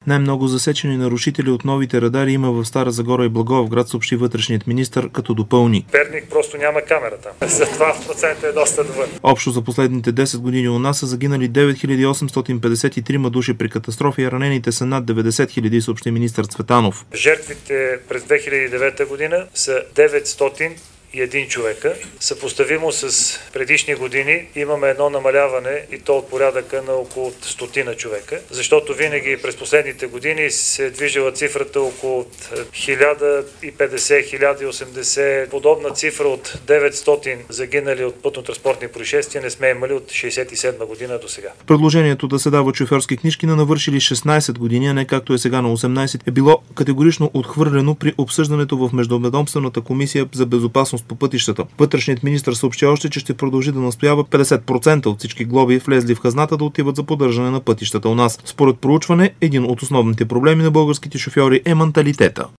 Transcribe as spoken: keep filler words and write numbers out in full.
Най-много засечени нарушители от новите радари има в Стара Загора и Благоевград, съобщи вътрешният министър, като допълни. Перник просто няма камерата. Затова процентът е доста добър. Общо за последните десет години у нас са загинали девет хиляди осемстотин петдесет и три души при катастрофи, а ранените са над деветдесет хиляди, съобщи министър Цветанов. Жертвите през две хиляди и девета година са деветстотин и един човека. Съпоставимо с предишни години имаме едно намаляване и то от порядъка на около стотина човека, защото винаги през последните години се е движила цифрата около хиляда и петдесет до хиляда и осемдесет. Подобна цифра от деветстотин загинали от пътно-транспортни происшествия не сме имали от шейсет и седма година до сега. Предложението да се дават шофьорски книжки на навършили шестнадесет години, а не както е сега на осемнадесет, е било категорично отхвърлено при обсъждането в Междуведомствената комисия за безопасност по пътищата. Вътрешният министър съобщи още, че ще продължи да настоява петдесет процента от всички глоби, влезли в хазната, да отиват за поддържане на пътищата у нас. Според проучване, един от основните проблеми на българските шофьори е менталитета.